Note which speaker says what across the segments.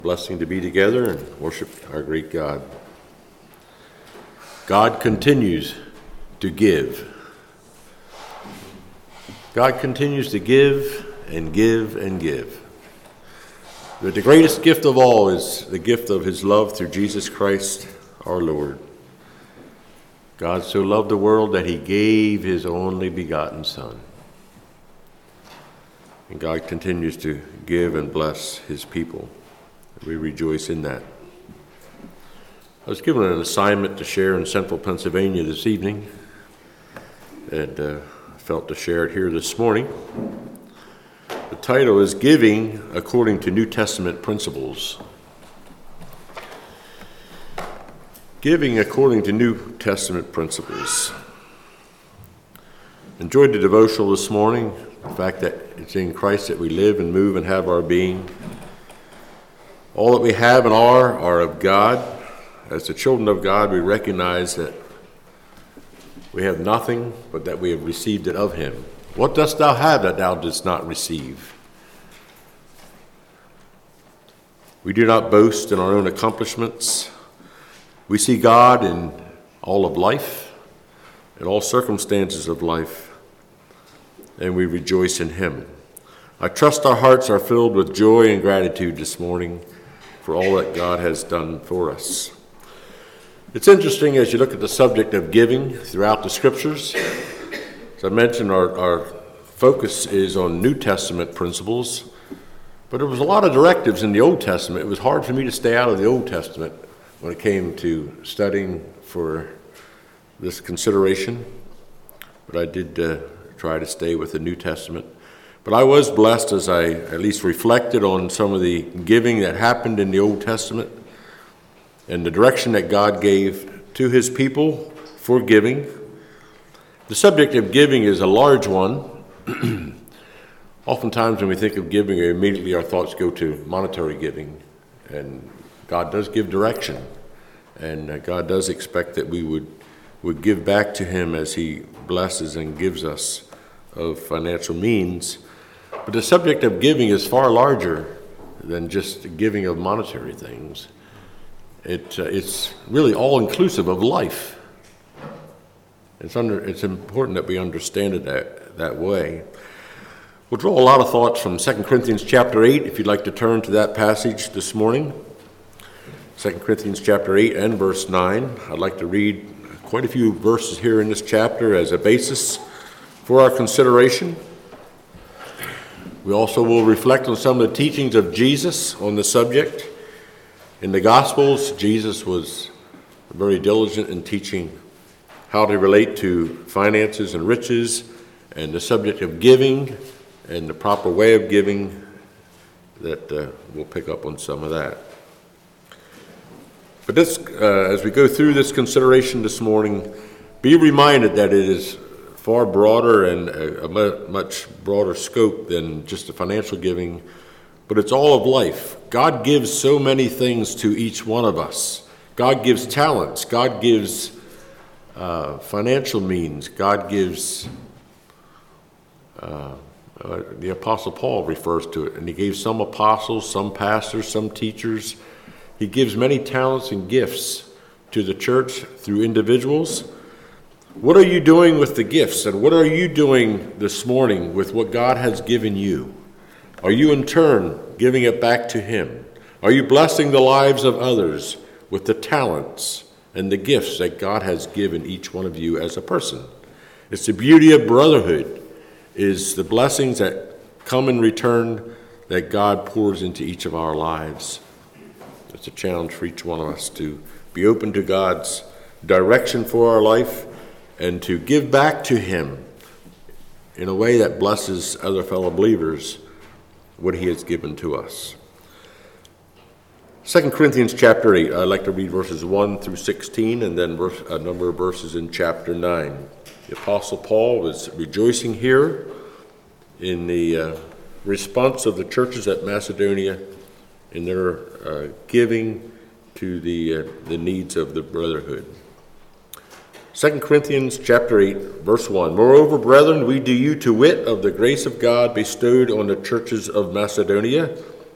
Speaker 1: Blessing to be together and worship our great God. God continues to give. God continues to give and give and give. But the greatest gift of all is the gift of his love through Jesus Christ our Lord. God so loved the world that he gave his only begotten Son. And God continues to give and bless his people. We rejoice in that. I was given an assignment to share in central Pennsylvania this evening, and I felt to share it here this morning. The title is Giving According to New Testament Principles. Giving according to New Testament principles. Enjoyed the devotional this morning, the fact that it's in Christ that we live and move and have our being. All that we have and are of God. As the children of God, we recognize that we have nothing but that we have received it of him. What dost thou have that thou didst not receive? We do not boast in our own accomplishments. We see God in all of life, in all circumstances of life, and we rejoice in him. I trust our hearts are filled with joy and gratitude this morning for all that God has done for us. It's interesting as you look at the subject of giving throughout the scriptures. As I mentioned, our focus is on New Testament principles, but there was a lot of directives in the Old Testament. It was hard for me to stay out of the Old Testament when it came to studying for this consideration, but I did try to stay with the New Testament. But I was blessed as I at least reflected on some of the giving that happened in the Old Testament and the direction that God gave to his people for giving. The subject of giving is a large one. Oftentimes when we think of giving, immediately our thoughts go to monetary giving. And God does give direction. And God does expect that we would give back to him as he blesses and gives us of financial means. But the subject of giving is far larger than just giving of monetary things. It's really all-inclusive of life. It's important that we understand it that way. We'll draw a lot of thoughts from 2 Corinthians chapter 8, if you'd like to turn to that passage this morning. 2 Corinthians chapter 8 and verse 9. I'd like to read quite a few verses here in this chapter as a basis for our consideration. We also will reflect on some of the teachings of Jesus on the subject. In the Gospels, Jesus was very diligent in teaching how to relate to finances and riches and the subject of giving and the proper way of giving. That we'll pick up on some of that. But this, as we go through this consideration this morning, be reminded that it is far broader and a much broader scope than just the financial giving, but it's all of life. God gives so many things to each one of us. God gives talents. God gives financial means. God gives, the Apostle Paul refers to it, and he gave some apostles, some pastors, some teachers. He gives many talents and gifts to the church through individuals. What are you doing with the gifts, and what are you doing this morning with what God has given you? Are you in turn giving it back to him? Are you blessing the lives of others with the talents and the gifts that God has given each one of you as a person? It's the beauty of brotherhood, is the blessings that come in return that God pours into each of our lives. It's a challenge for each one of us to be open to God's direction for our life and to give back to him in a way that blesses other fellow believers what he has given to us. 2 Corinthians chapter 8, I'd like to read verses 1 through 16 and then a number of verses in chapter 9. The Apostle Paul was rejoicing here in the response of the churches at Macedonia in their giving to the needs of the brotherhood. 2 Corinthians chapter 8, verse 1. Moreover, brethren, we do you to wit of the grace of God bestowed on the churches of Macedonia,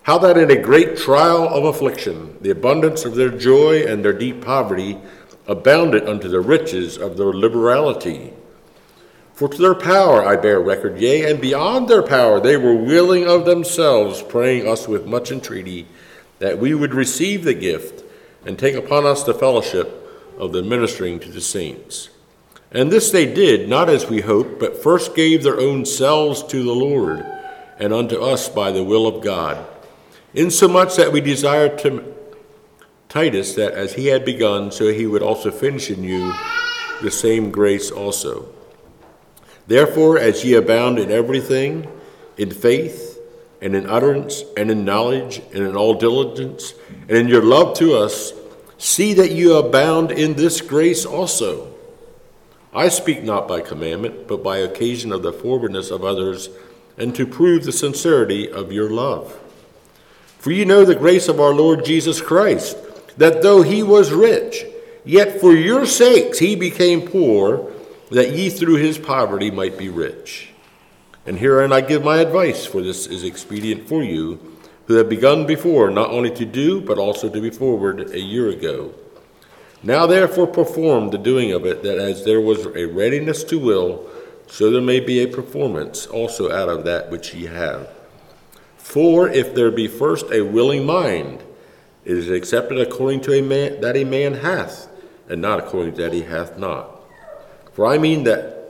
Speaker 1: how that in a great trial of affliction, the abundance of their joy and their deep poverty abounded unto the riches of their liberality. For to their power I bear record, yea, and beyond their power they were willing of themselves, praying us with much entreaty, that we would receive the gift and take upon us the fellowship of the ministering to the saints. And this they did, not as we hoped, but first gave their own selves to the Lord, and unto us by the will of God, insomuch that we desired to Titus, that as he had begun, so he would also finish in you the same grace also. Therefore, as ye abound in everything, in faith, and in utterance, and in knowledge, and in all diligence, and in your love to us, see that you abound in this grace also. I speak not by commandment, but by occasion of the forwardness of others, and to prove the sincerity of your love. For ye know the grace of our Lord Jesus Christ, that though he was rich, yet for your sakes he became poor, that ye through his poverty might be rich. And herein I give my advice, for this is expedient for you, who have begun before, not only to do, but also to be forward a year ago. Now therefore perform the doing of it, that as there was a readiness to will, so there may be a performance also out of that which ye have. For if there be first a willing mind, it is accepted according to a man hath, and not according to that he hath not. For I mean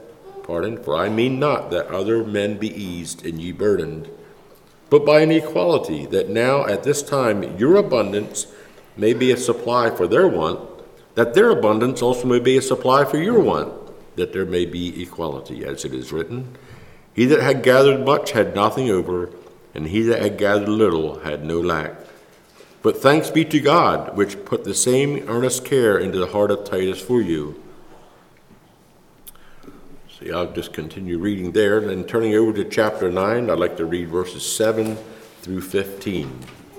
Speaker 1: not that other men be eased and ye burdened, but by an equality, that now at this time your abundance may be a supply for their want, that their abundance also may be a supply for your want, that there may be equality, as it is written, he that had gathered much had nothing over, and he that had gathered little had no lack. But thanks be to God, which put the same earnest care into the heart of Titus for you. See, I'll just continue reading there, and then turning over to chapter 9, I'd like to read verses 7 through 15.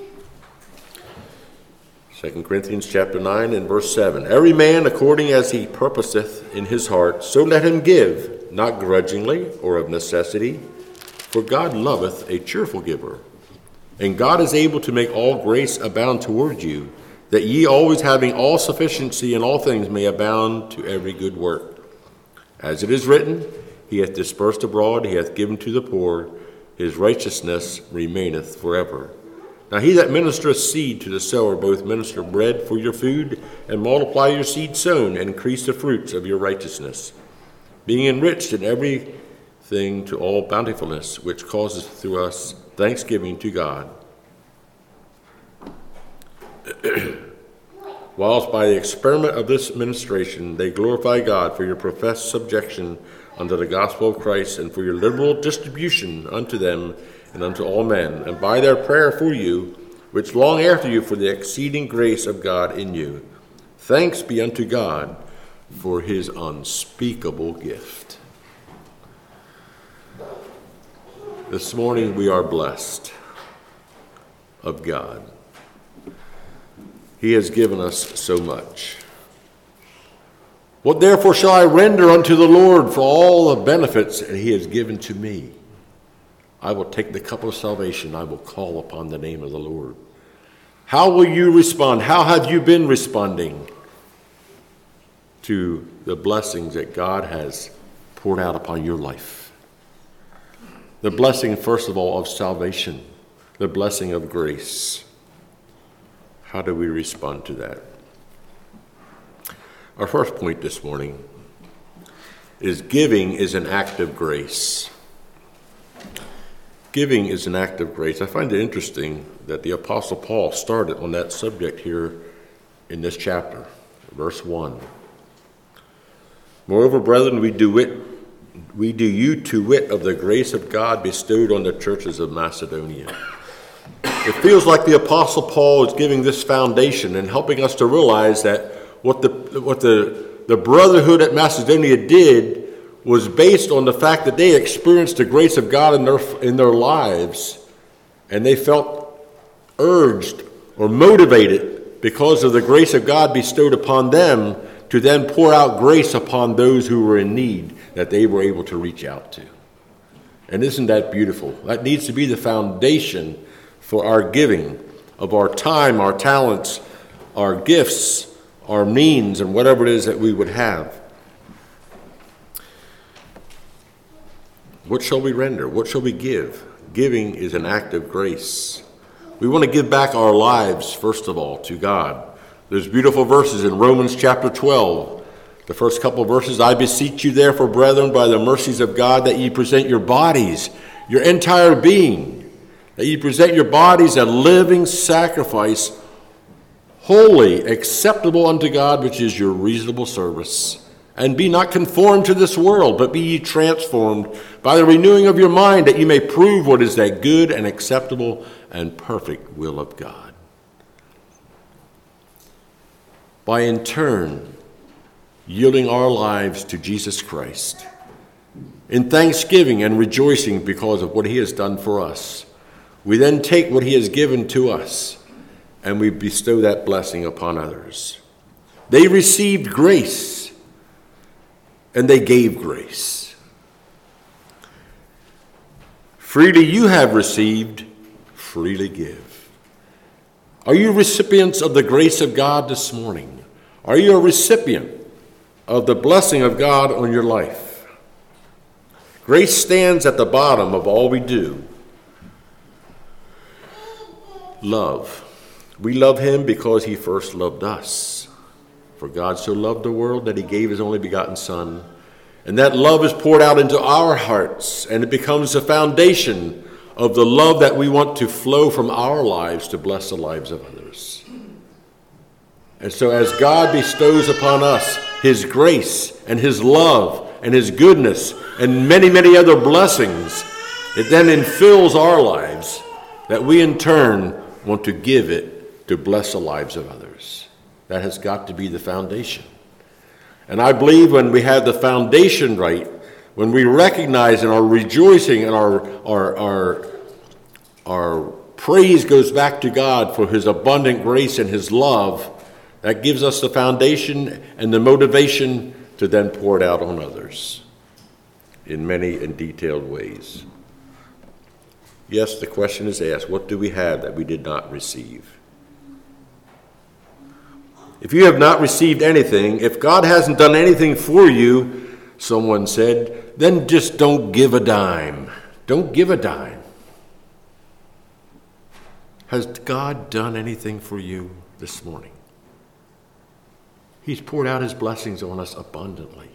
Speaker 1: 2 Corinthians chapter 9 and verse 7. Every man according as he purposeth in his heart, so let him give, not grudgingly or of necessity, for God loveth a cheerful giver. And God is able to make all grace abound toward you, that ye always having all sufficiency in all things may abound to every good work. As it is written, he hath dispersed abroad, he hath given to the poor, his righteousness remaineth forever. Now he that ministereth seed to the sower both minister bread for your food, and multiply your seed sown, and increase the fruits of your righteousness, being enriched in everything to all bountifulness, which causes through us thanksgiving to God. Whilst by the experiment of this ministration they glorify God for your professed subjection unto the gospel of Christ, and for your liberal distribution unto them and unto all men, and by their prayer for you, which long after you for the exceeding grace of God in you. Thanks be unto God for his unspeakable gift. This morning we are blessed of God. He has given us so much. What therefore shall I render unto the Lord for all the benefits that he has given to me? I will take the cup of salvation. I will call upon the name of the Lord. How will you respond? How have you been responding to the blessings that God has poured out upon your life? The blessing, first of all, of salvation, the blessing of grace. How do we respond to that? Our first point this morning is giving is an act of grace. Giving is an act of grace. I find it interesting that the Apostle Paul started on that subject here in this chapter, verse 1. Moreover, brethren, we do you to wit of the grace of God bestowed on the churches of Macedonia. It feels like the Apostle Paul is giving this foundation and helping us to realize that what the brotherhood at Macedonia did was based on the fact that they experienced the grace of God in their lives, and they felt urged or motivated because of the grace of God bestowed upon them to then pour out grace upon those who were in need that they were able to reach out to. And isn't that beautiful? That needs to be the foundation for our giving of our time, our talents, our gifts, our means, and whatever it is that we would have. What shall we render? What shall we give? Giving is an act of grace. We want to give back our lives, first of all, to God. There's beautiful verses in Romans chapter 12. The first couple of verses, I beseech you therefore, brethren, by the mercies of God, that ye present your bodies, your entire being, that ye present your bodies a living sacrifice, holy, acceptable unto God, which is your reasonable service. And be not conformed to this world, but be ye transformed by the renewing of your mind, that ye may prove what is that good and acceptable and perfect will of God. By in turn yielding our lives to Jesus Christ, in thanksgiving and rejoicing because of what he has done for us, we then take what he has given to us and we bestow that blessing upon others. They received grace and they gave grace. Freely you have received, freely give. Are you recipients of the grace of God this morning? Are you a recipient of the blessing of God on your life? Grace stands at the bottom of all we do. Love. We love him because he first loved us. For God so loved the world that he gave his only begotten Son. And that love is poured out into our hearts, and it becomes the foundation of the love that we want to flow from our lives to bless the lives of others. And so as God bestows upon us his grace and his love and his goodness and many, many other blessings, it then infills our lives that we in turn want to give it to bless the lives of others. That has got to be the foundation. And I believe when we have the foundation right, when we recognize and are rejoicing and our praise goes back to God for his abundant grace and his love, that gives us the foundation and the motivation to then pour it out on others in many and detailed ways. Yes, the question is asked, what do we have that we did not receive? If you have not received anything, if God hasn't done anything for you, someone said, then just don't give a dime. Don't give a dime. Has God done anything for you this morning? He's poured out his blessings on us abundantly.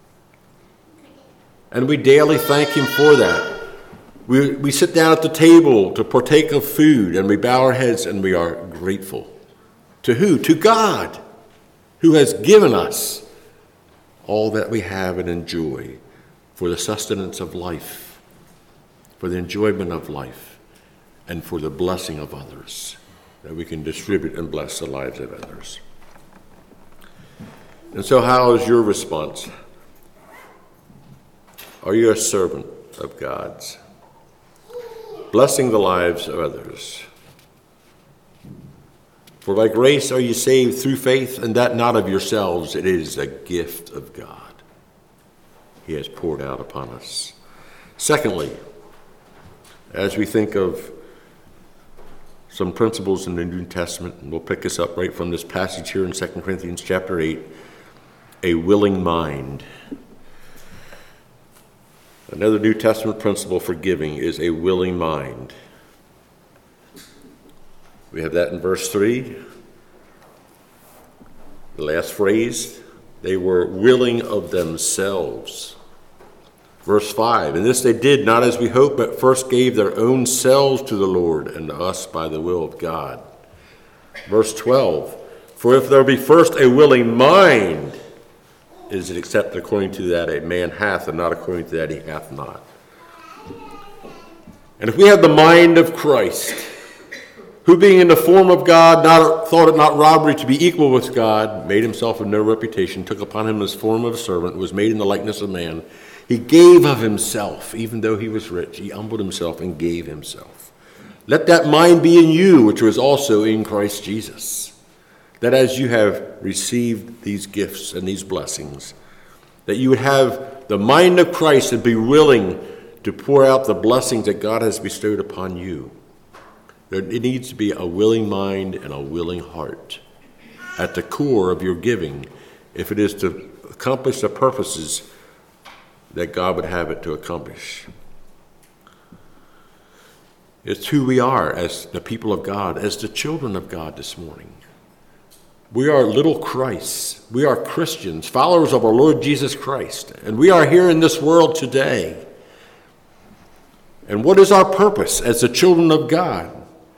Speaker 1: And we daily thank him for that. We sit down at the table to partake of food, and we bow our heads and we are grateful. To who? To God, who has given us all that we have and enjoy for the sustenance of life, for the enjoyment of life, and for the blessing of others, that we can distribute and bless the lives of others. And so how is your response? Are you a servant of God's, blessing the lives of others? For by grace are you saved through faith, and that not of yourselves, it is a gift of God. He has poured out upon us. Secondly, as we think of some principles in the New Testament, and we'll pick this up right from this passage here in 2 Corinthians chapter 8, a willing mind. Another New Testament principle for giving is a willing mind. We have that in verse 3. The last phrase, they were willing of themselves. Verse 5, and this they did not as we hoped, but first gave their own selves to the Lord and to us by the will of God. Verse 12, for if there be first a willing mind, is it accepted according to that a man hath, and not according to that he hath not. And if we have the mind of Christ, who being in the form of God, thought it not robbery to be equal with God, made himself of no reputation, took upon him this form of a servant, was made in the likeness of man. He gave of himself, even though he was rich. He humbled himself and gave himself. Let that mind be in you, which was also in Christ Jesus. That as you have received these gifts and these blessings, that you would have the mind of Christ and be willing to pour out the blessings that God has bestowed upon you. It needs to be a willing mind and a willing heart at the core of your giving, if it is to accomplish the purposes that God would have it to accomplish. It's who we are as the people of God, as the children of God this morning. We are little Christs. We are Christians, followers of our Lord Jesus Christ. And we are here in this world today. And what is our purpose as the children of God?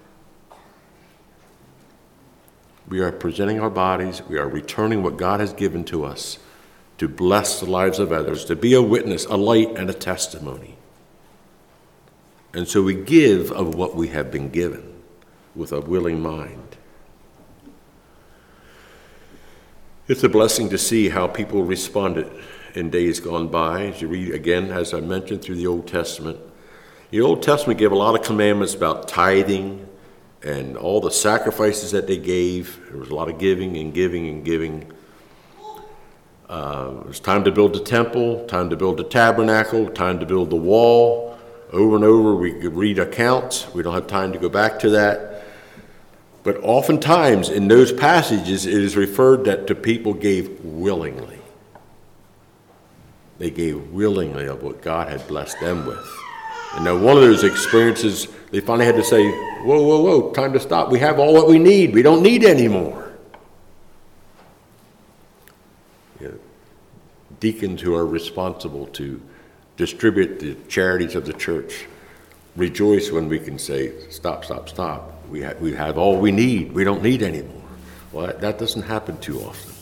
Speaker 1: We are presenting our bodies. We are returning what God has given to us to bless the lives of others, to be a witness, a light, and a testimony. And so we give of what we have been given with a willing mind. It's a blessing to see how people responded in days gone by. As you read again, as I mentioned, through the Old Testament. The Old Testament gave a lot of commandments about tithing and all the sacrifices that they gave. There was a lot of giving and giving and giving. It was time to build the temple, time to build the tabernacle, time to build the wall. Over and over, we could read accounts. We don't have time to go back to that. But oftentimes in those passages, it is referred that the people gave willingly. They gave willingly of what God had blessed them with. And now one of those experiences, they finally had to say, whoa, whoa, whoa, time to stop. We have all that we need. We don't need any more. Deacons who are responsible to distribute the charities of the church rejoice when we can say, stop, stop, stop. We have all we need. We don't need any more. Well, that doesn't happen too often.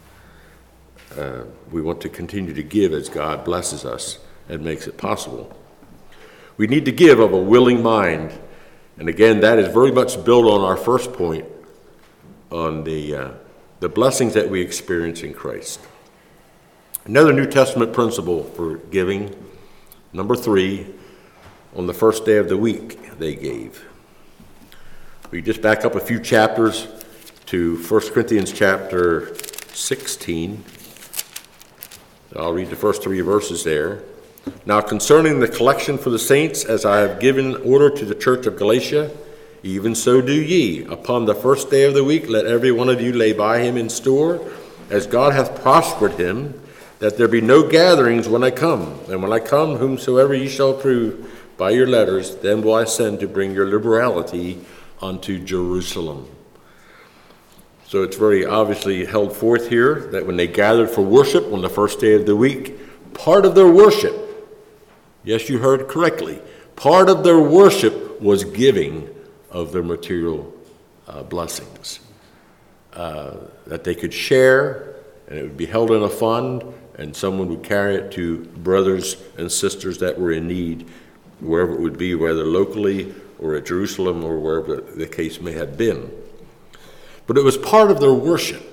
Speaker 1: We want to continue to give as God blesses us and makes it possible. We need to give of a willing mind. And again, that is very much built on our first point, on the blessings that we experience in Christ. Another New Testament principle for giving, number 3, on the first day of the week they gave. We just back up a few chapters to 1 Corinthians chapter 16. I'll read the first 3 verses there. Now concerning the collection for the saints, as I have given order to the church of Galatia, even so do ye. Upon the first day of the week let every one of you lay by him in store, as God hath prospered him, that there be no gatherings when I come. And when I come, whomsoever ye shall approve by your letters, then will I send to bring your liberality unto Jerusalem. So it's very obviously held forth here that when they gathered for worship on the first day of the week, part of their worship, yes, you heard correctly, part of their worship was giving of their material blessings that they could share, and it would be held in a fund, and someone would carry it to brothers and sisters that were in need, wherever it would be, whether locally or at Jerusalem or wherever the case may have been. But it was part of their worship.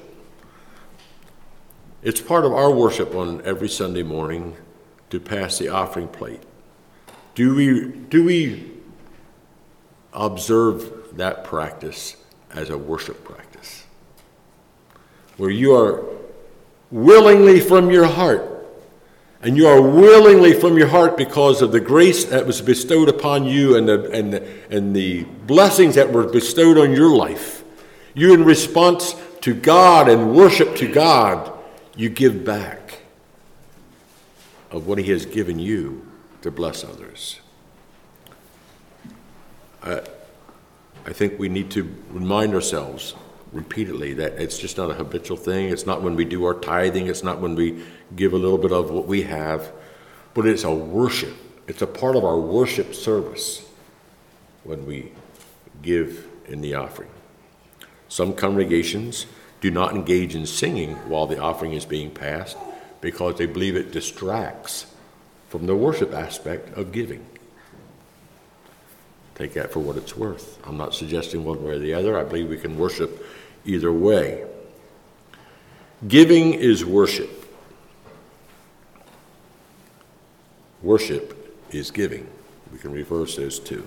Speaker 1: It's part of our worship on every Sunday morning to pass the offering plate. Do we observe that practice as a worship practice? Where you are willingly from your heart, and you are willingly from your heart because of the grace that was bestowed upon you and the blessings that were bestowed on your life. You, in response to God and worship to God, you give back of what he has given you to bless others. I think we need to remind ourselves repeatedly that it's just not a habitual thing. It's not when we do our tithing. It's not when we give a little bit of what we have. But it's a worship. It's a part of our worship service when we give in the offering. Some congregations do not engage in singing while the offering is being passed because they believe it distracts from the worship aspect of giving. Take that for what it's worth. I'm not suggesting one way or the other. I believe we can worship either way. Giving is worship. Worship is giving. We can reverse those two.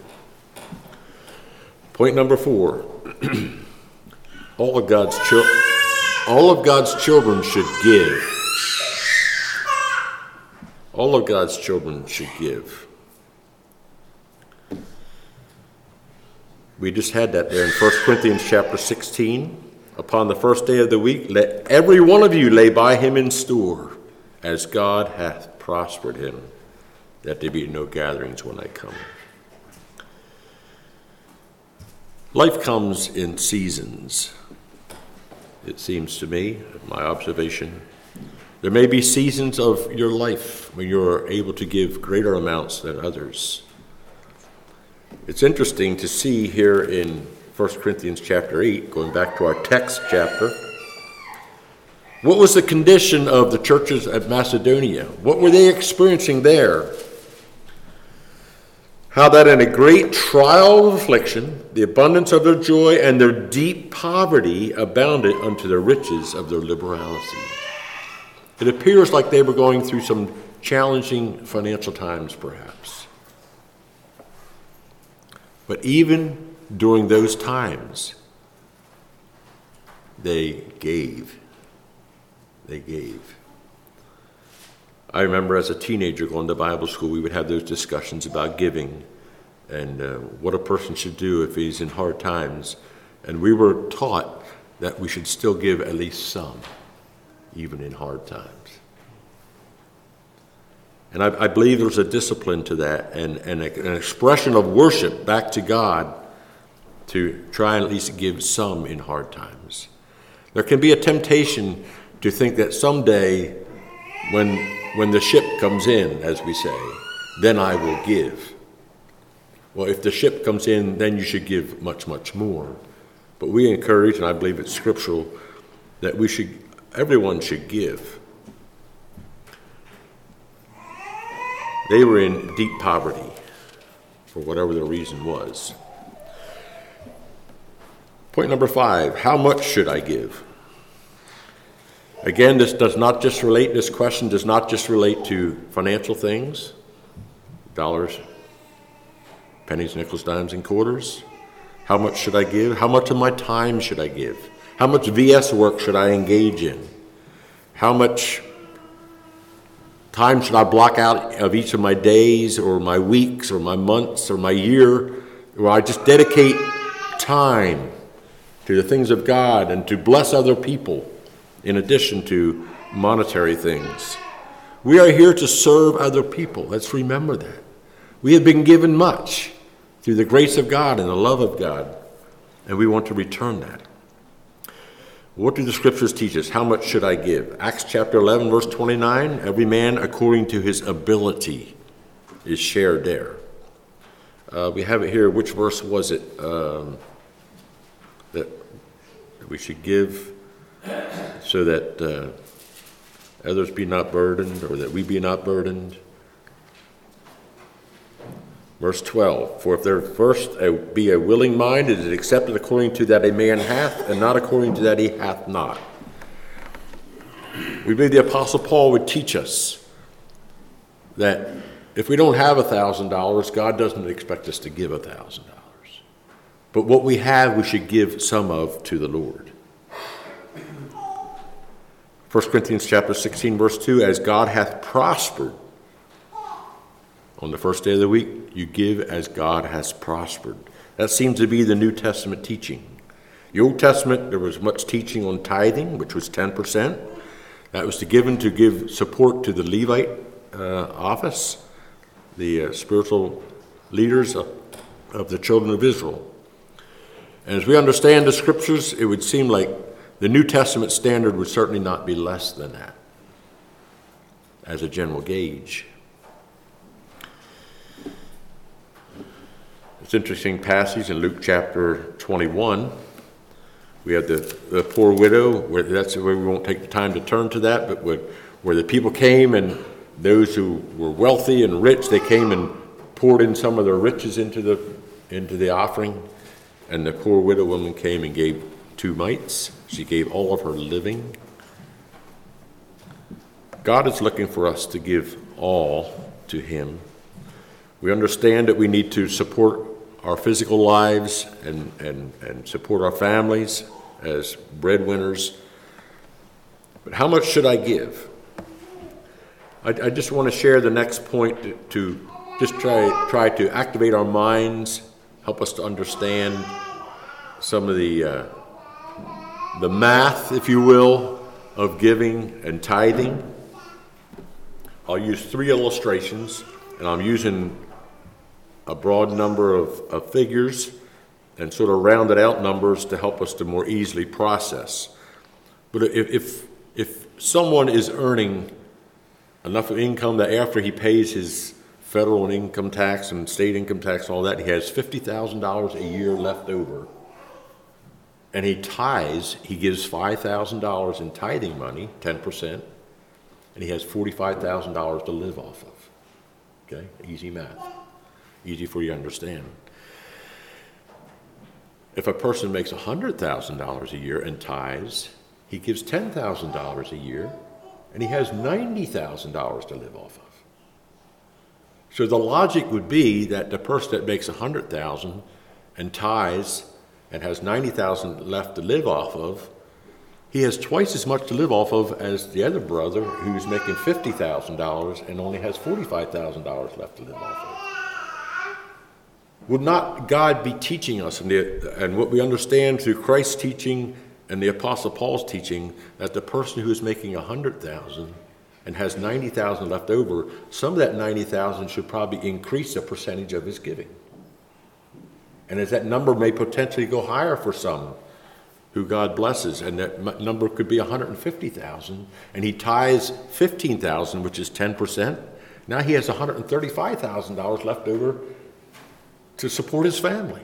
Speaker 1: Point number 4. All of God's children should give. All of God's children should give. We just had that there in 1 Corinthians chapter 16. Upon the first day of the week, let every one of you lay by him in store, as God hath prospered him, that there be no gatherings when I come. Life comes in seasons, it seems to me, my observation. There may be seasons of your life when you're able to give greater amounts than others. It's interesting to see here in 1 Corinthians chapter 8, going back to our text chapter, what was the condition of the churches at Macedonia? What were they experiencing there? How that in a great trial of affliction, the abundance of their joy and their deep poverty abounded unto the riches of their liberality. It appears like they were going through some challenging financial times, perhaps. But even during those times, they gave. They gave. I remember as a teenager going to Bible school, we would have those discussions about giving and what a person should do if he's in hard times. And we were taught that we should still give at least some, even in hard times. And I believe there's a discipline to that and an expression of worship back to God to try and at least give some in hard times. There can be a temptation to think that someday when the ship comes in, as we say, then I will give. Well, if the ship comes in, then you should give much, much more. But we encourage, and I believe it's scriptural, that everyone should give. They were in deep poverty, for whatever the reason was. Point number 5, how much should I give? Again, this question does not just relate to financial things, dollars, pennies, nickels, dimes, and quarters. How much should I give? How much of my time should I give? How much VS work should I engage in? How much time should I block out of each of my days or my weeks or my months or my year, where I just dedicate time to the things of God and to bless other people in addition to monetary things? We are here to serve other people. Let's remember that. We have been given much through the grace of God and the love of God, and we want to return that. What do the scriptures teach us? How much should I give? Acts chapter 11, verse 29, every man according to his ability is shared there. We have it here. Which verse was it that we should give so that others be not burdened, or that we be not burdened? Verse 12, for if there first be a willing mind, it is accepted according to that a man hath, and not according to that he hath not. We believe the Apostle Paul would teach us that if we don't have $1,000, God doesn't expect us to give $1,000. But what we have, we should give some of to the Lord. 1 Corinthians chapter 16, verse 2, as God hath prospered. On the first day of the week, you give as God has prospered. That seems to be the New Testament teaching. The Old Testament, there was much teaching on tithing, which was 10%. That was given to give support to the Levite office, the spiritual leaders of the children of Israel. And as we understand the scriptures, it would seem like the New Testament standard would certainly not be less than that as a general gauge. It's an interesting passage in Luke chapter 21. We have the poor widow, that's where we won't take the time to turn to that, but where the people came, and those who were wealthy and rich, they came and poured in some of their riches into the offering, and the poor widow woman came and gave 2 mites. She gave all of her living. God is looking for us to give all to him. We understand that we need to support our physical lives and support our families as breadwinners. But how much should I give? I just want to share the next point to just try to activate our minds help us to understand some of the math, if you will, of giving and tithing. I'll use 3 illustrations, and I'm using a broad number of figures and sort of rounded out numbers to help us to more easily process. But if someone is earning enough of income that after he pays his federal and income tax and state income tax and all that, he has $50,000 a year left over, and he tithes, he gives $5,000 in tithing money, 10%, and he has $45,000 to live off of. Okay, easy math, easy for you to understand. If a person makes $100,000 a year and tithes, he gives $10,000 a year, and he has $90,000 to live off of. So the logic would be that the person that makes $100,000 and tithes and has $90,000 left to live off of, he has twice as much to live off of as the other brother who's making $50,000 and only has $45,000 left to live off of. Would not God be teaching us, and what we understand through Christ's teaching and the Apostle Paul's teaching, that the person who is making $100,000 and has $90,000 left over, some of that $90,000 should probably increase the percentage of his giving. And as that number may potentially go higher for some who God blesses, and that number could be $150,000, and he tithes $15,000, which is 10%. Now he has $135,000 left over to support his family.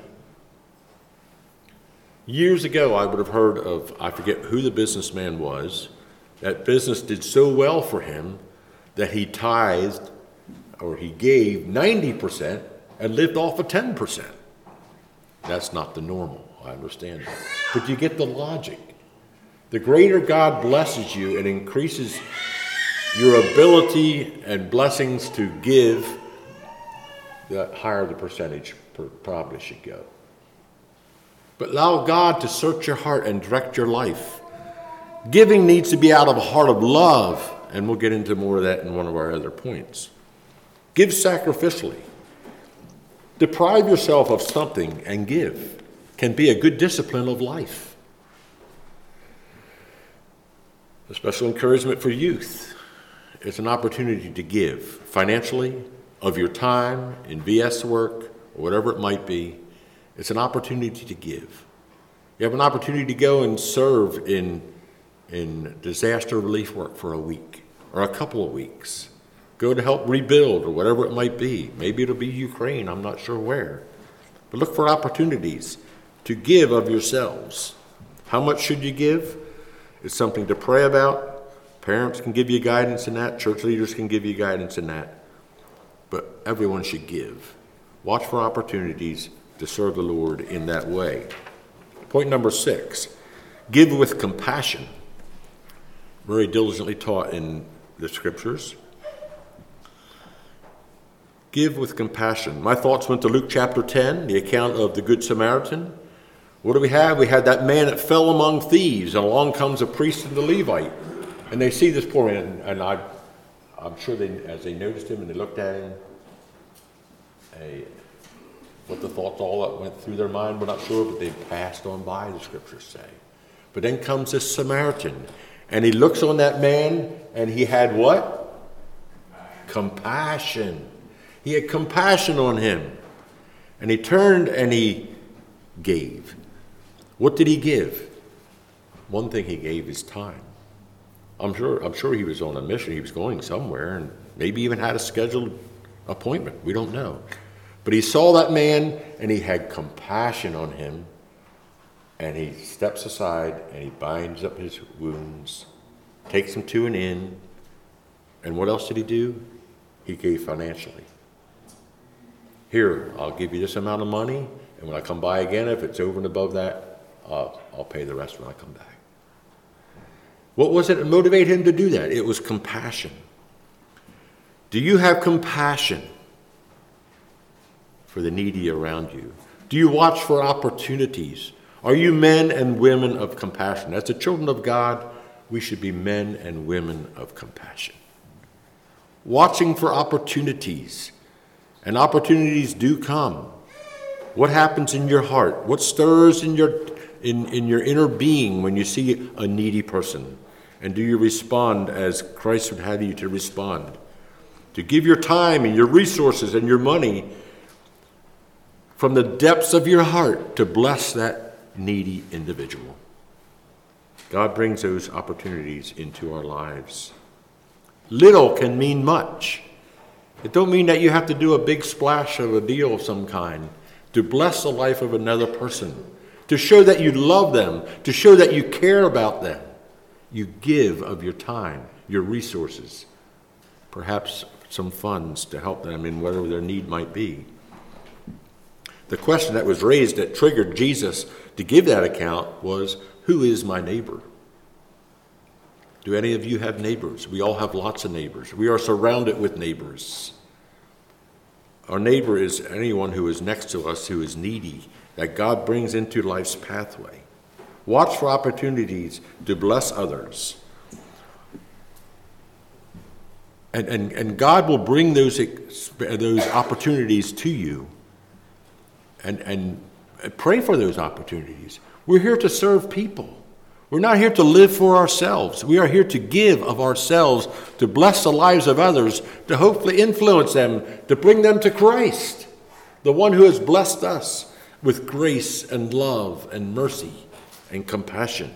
Speaker 1: Years ago, I would have heard of, I forget who the businessman was, that business did so well for him that he tithed, or he gave 90% and lived off of 10%. That's not the normal, I understand that. But you get the logic. The greater God blesses you and increases your ability and blessings to give, the higher the percentage probably should go. But allow God to search your heart and direct your life. Giving needs to be out of a heart of love, and we'll get into more of that in one of our other points. Give sacrificially. Deprive yourself of something and give can be a good discipline of life. A special encouragement for youth. It's an opportunity to give financially, of your time, in VS work, or whatever it might be. It's an opportunity to give. You have an opportunity to go and serve in disaster relief work for a week or a couple of weeks. Go to help rebuild or whatever it might be. Maybe it'll be Ukraine, I'm not sure where. But look for opportunities to give of yourselves. How much should you give? It's something to pray about. Parents can give you guidance in that. Church leaders can give you guidance in that. But everyone should give. Watch for opportunities to serve the Lord in that way. Point number 6, give with compassion. Very diligently taught in the scriptures. Give with compassion. My thoughts went to Luke chapter 10, the account of the Good Samaritan. What do we have? We had that man that fell among thieves, and along comes a priest and the Levite. And they see this poor man, and I'm sure as they noticed him and they looked at him, what the thoughts all that went through their mind, we're not sure, but they passed on by, the scriptures say. But then comes this Samaritan, and he looks on that man, and he had what? Compassion. He had compassion on him. And he turned and he gave. What did he give? One thing he gave is time. I'm sure he was on a mission. He was going somewhere, and maybe even had a scheduled appointment. We don't know. But he saw that man, and he had compassion on him, and he steps aside, and he binds up his wounds, takes him to an inn, and what else did he do? He gave financially. Here, I'll give you this amount of money, and when I come by again, if it's over and above that, I'll pay the rest when I come back. What was it that motivated him to do that? It was compassion. Do you have compassion for the needy around you? Do you watch for opportunities? Are you men and women of compassion? As the children of God, we should be men and women of compassion. Watching for opportunities, and opportunities do come. What happens in your heart? What stirs in your inner being when you see a needy person? And do you respond as Christ would have you to respond? To give your time and your resources and your money from the depths of your heart to bless that needy individual. God brings those opportunities into our lives. Little can mean much. It don't mean that you have to do a big splash of a deal of some kind to bless the life of another person, to show that you love them, to show that you care about them. You give of your time, your resources, perhaps some funds to help them in whatever their need might be. The question that was raised that triggered Jesus to give that account was, who is my neighbor? Do any of you have neighbors? We all have lots of neighbors. We are surrounded with neighbors. Our neighbor is anyone who is next to us who is needy, that God brings into life's pathway. Watch for opportunities to bless others. And God will bring those opportunities to you. And pray for those opportunities. We're here to serve people. We're not here to live for ourselves. We are here to give of ourselves, to bless the lives of others, to hopefully influence them, to bring them to Christ, the one who has blessed us with grace and love and mercy and compassion.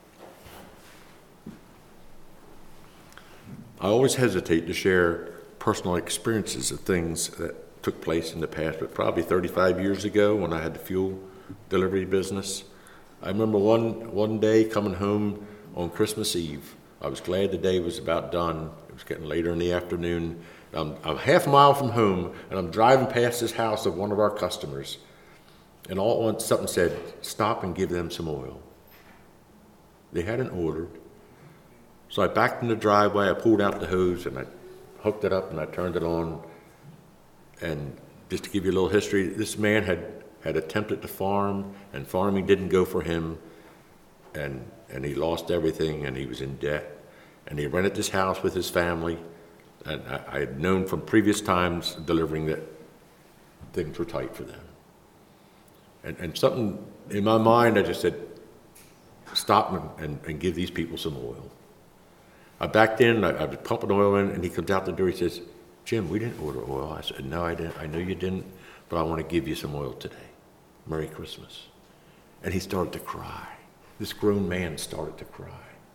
Speaker 1: I always hesitate to share personal experiences of things that took place in the past, but probably 35 years ago when I had the fuel delivery business. I remember one day coming home on Christmas Eve. I was glad the day was about done. It was getting later in the afternoon. I'm half a mile from home, and I'm driving past this house of one of our customers. And all at once something said, stop and give them some oil. They hadn't ordered. So I backed in the driveway, I pulled out the hose, and I hooked it up, and I turned it on. And just to give you a little history, this man had attempted to farm, and farming didn't go for him, and he lost everything, and he was in debt. And he rented this house with his family, and I had known from previous times delivering that things were tight for them. And something in my mind, I just said, stop and give these people some oil. I backed in, I was pumping oil in, and he comes out the door, he says, Jim, we didn't order oil. I said, no, I didn't. I know you didn't, but I want to give you some oil today. Merry Christmas. And he started to cry. This grown man started to cry.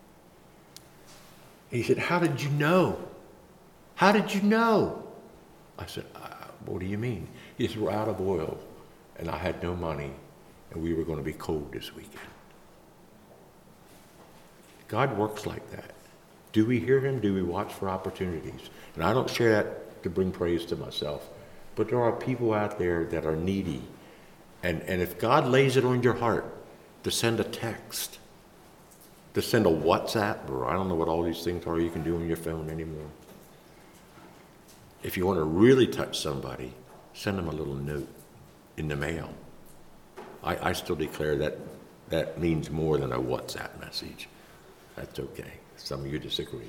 Speaker 1: He said, how did you know? How did you know? I said, what do you mean? He said, we're out of oil, and I had no money, and we were going to be cold this weekend. God works like that. Do we hear him? Do we watch for opportunities? And I don't share that to bring praise to myself, but there are people out there that are needy. And if God lays it on your heart to send a text, to send a WhatsApp, or I don't know what all these things are you can do on your phone anymore. If you want to really touch somebody, send them a little note in the mail. I still declare that means more than a WhatsApp message. That's okay. Some of you disagree.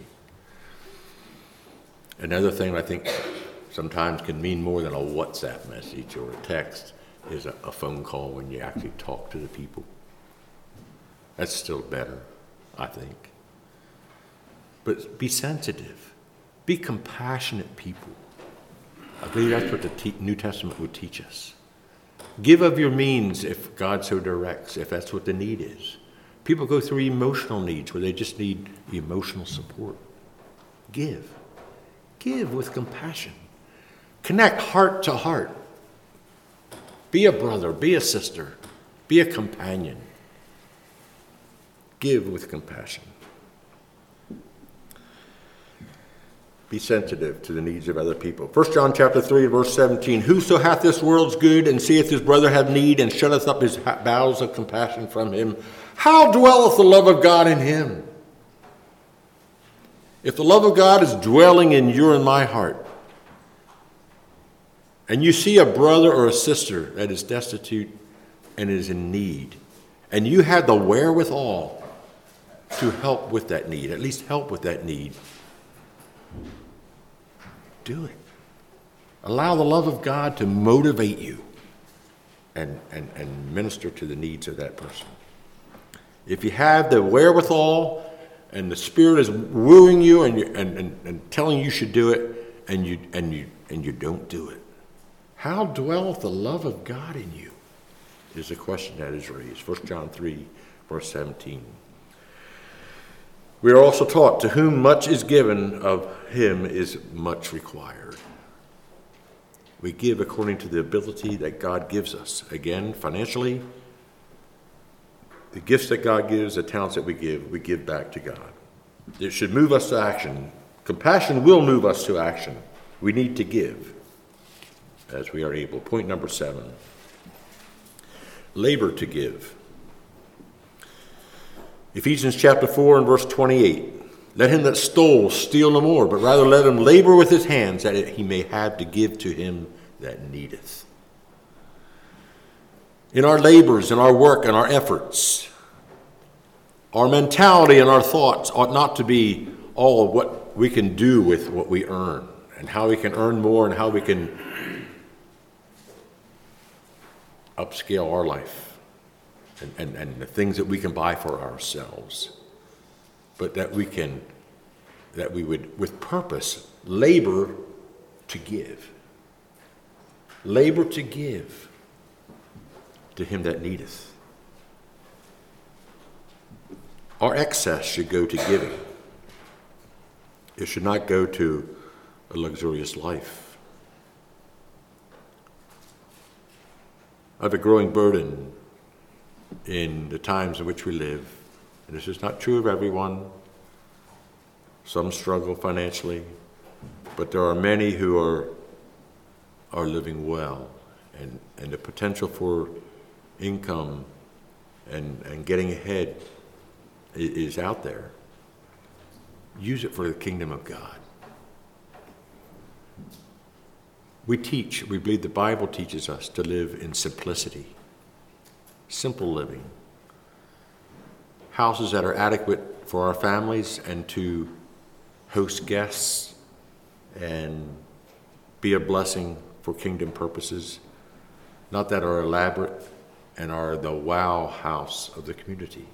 Speaker 1: Another thing I think sometimes can mean more than a WhatsApp message or a text is a phone call when you actually talk to the people. That's still better, I think. But be sensitive. Be compassionate people. I believe that's what the New Testament would teach us. Give of your means if God so directs, if that's what the need is. People go through emotional needs where they just need emotional support. Give. Give with compassion. Connect heart to heart. Be a brother, be a sister, be a companion. Give with compassion. Be sensitive to the needs of other people. 1 John chapter 3, verse 17. Whoso hath this world's good, and seeth his brother have need, and shutteth up his bowels of compassion from him, how dwelleth the love of God in him? If the love of God is dwelling in your and my heart, and you see a brother or a sister that is destitute and is in need, and you have the wherewithal to help with that need, at least help with that need, do it. Allow the love of God to motivate you and minister to the needs of that person. If you have the wherewithal and the Spirit is wooing you and telling you should do it, and you don't do it, how dwelleth the love of God in you? Is the question that is raised. 1 John 3, verse 17. We are also taught, to whom much is given, of him is much required. We give according to the ability that God gives us. Again, financially, the gifts that God gives, the talents that we give back to God. It should move us to action. Compassion will move us to action. We need to give as we are able. Point number 7. Labor to give. Ephesians chapter 4 and verse 28. Let him that stole steal no more, but rather let him labor with his hands, that he may have to give to him that needeth. In our labors, in our work, and our efforts, our mentality and our thoughts ought not to be all of what we can do with what we earn, and how we can earn more, and how we can upscale our life. And the things that we can buy for ourselves, but that we would, with purpose, labor to give. Labor to give to him that needeth. Our excess should go to giving. It should not go to a luxurious life. I have a growing burden in the times in which we live. And this is not true of everyone. Some struggle financially, but there are many who are living well, and the potential for income and getting ahead is out there. Use it for the kingdom of God. We believe the Bible teaches us to live in simplicity. Simple living. Houses that are adequate for our families and to host guests and be a blessing for kingdom purposes. Not that are elaborate and are the wow house of the community.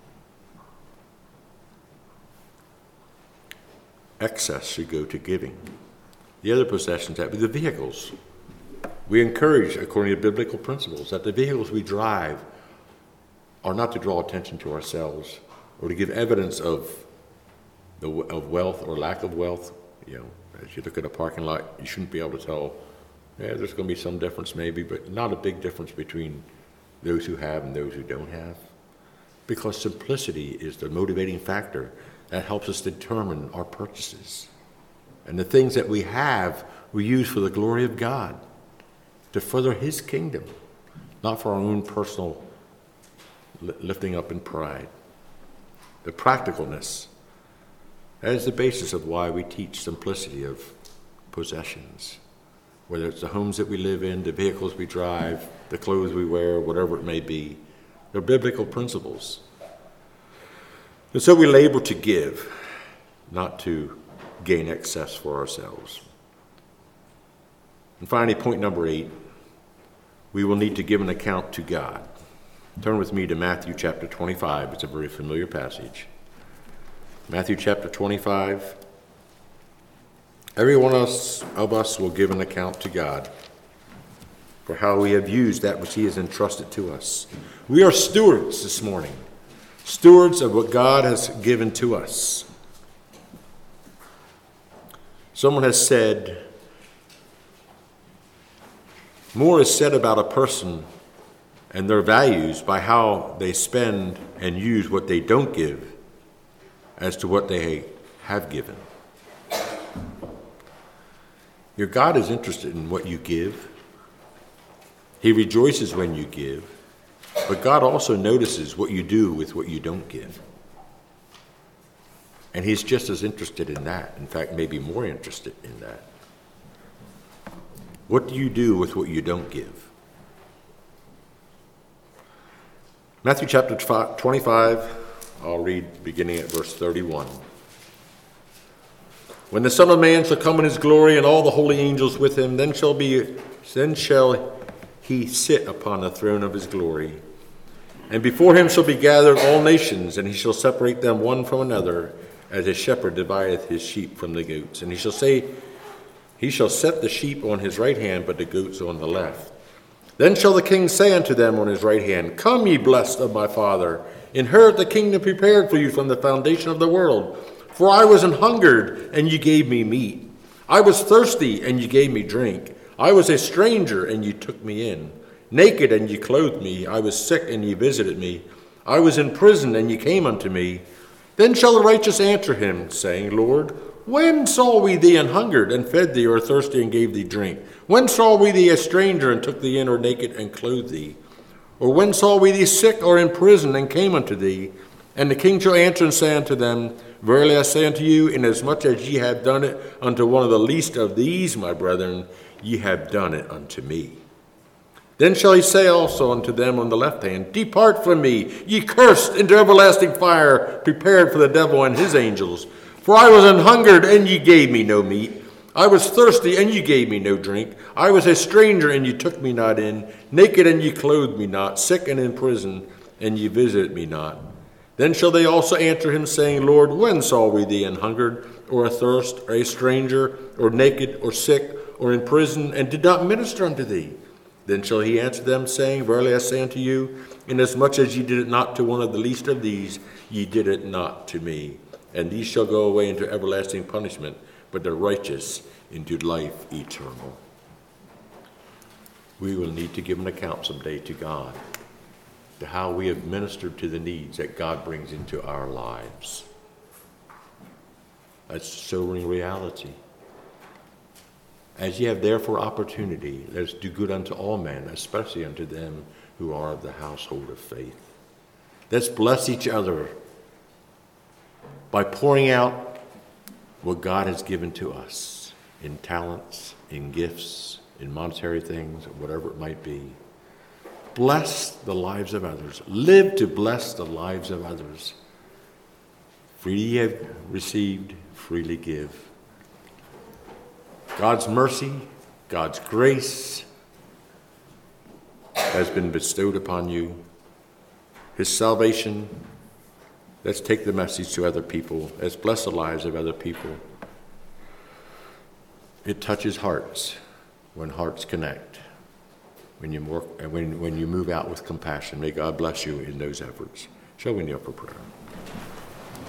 Speaker 1: Excess should go to giving. The other possessions, that be the vehicles. We encourage, according to biblical principles, that the vehicles we drive are not to draw attention to ourselves or to give evidence of wealth or lack of wealth. You know, as you look at a parking lot, you shouldn't be able to tell, there's going to be some difference maybe, but not a big difference between those who have and those who don't have. Because simplicity is the motivating factor that helps us determine our purchases. And the things that we have, we use for the glory of God, to further his kingdom, not for our own personal lifting up in pride. The practicalness, that is the basis of why we teach simplicity of possessions. Whether it's the homes that we live in, the vehicles we drive, the clothes we wear, whatever it may be, they're biblical principles. And so we labor to give, not to gain excess for ourselves. And finally, point number 8, we will need to give an account to God. Turn with me to Matthew chapter 25. It's a very familiar passage. Matthew chapter 25. Every one of us will give an account to God for how we have used that which he has entrusted to us. We are stewards this morning, stewards of what God has given to us. Someone has said, more is said about a person and their values by how they spend and use what they don't give as to what they have given. Your God is interested in what you give. He rejoices when you give, but God also notices what you do with what you don't give. And he's just as interested in that. In fact, maybe more interested in that. What do you do with what you don't give? Matthew chapter 25, I'll read beginning at verse 31. When the Son of Man shall come in his glory and all the holy angels with him, then shall he sit upon the throne of his glory. And before him shall be gathered all nations, and he shall separate them one from another, as a shepherd divideth his sheep from the goats. And he shall say, he shall set the sheep on his right hand, but the goats on the left. Then shall the king say unto them on his right hand, Come, ye blessed of my Father, inherit the kingdom prepared for you from the foundation of the world. For I was an hungered, and ye gave me meat. I was thirsty, and ye gave me drink. I was a stranger, and ye took me in. Naked, and ye clothed me. I was sick, and ye visited me. I was in prison, and ye came unto me. Then shall the righteous answer him, saying, Lord, when saw we thee an hungered, and fed thee, or thirsty, and gave thee drink? When saw we thee a stranger, and took thee in, or naked, and clothed thee? Or when saw we thee sick, or in prison, and came unto thee? And the king shall answer and say unto them, Verily I say unto you, inasmuch as ye have done it unto one of the least of these, my brethren, ye have done it unto me. Then shall he say also unto them on the left hand, Depart from me, ye cursed, into everlasting fire, prepared for the devil and his angels. For I was an hungered, and ye gave me no meat. I was thirsty, and ye gave me no drink. I was a stranger, and ye took me not in. Naked, and ye clothed me not. Sick and in prison, and ye visited me not. Then shall they also answer him, saying, Lord, when saw we thee an hungered, or athirst, or a stranger, or naked, or sick, or in prison, and did not minister unto thee? Then shall he answer them, saying, Verily I say unto you, inasmuch as ye did it not to one of the least of these, ye did it not to me. And these shall go away into everlasting punishment, but the righteous into life eternal. We will need to give an account someday to God, to how we have ministered to the needs that God brings into our lives. That's a sobering reality. As ye have therefore opportunity, let us do good unto all men, especially unto them who are of the household of faith. Let's bless each other by pouring out what God has given to us in talents, in gifts, in monetary things, whatever it might be. Bless the lives of others. Live to bless the lives of others. Freely ye have received, freely give. God's mercy, God's grace has been bestowed upon you. His salvation, let's take the message to other people. Let's bless the lives of other people. It touches hearts when hearts connect, when you move out with compassion. May God bless you in those efforts. Shall we kneel for prayer?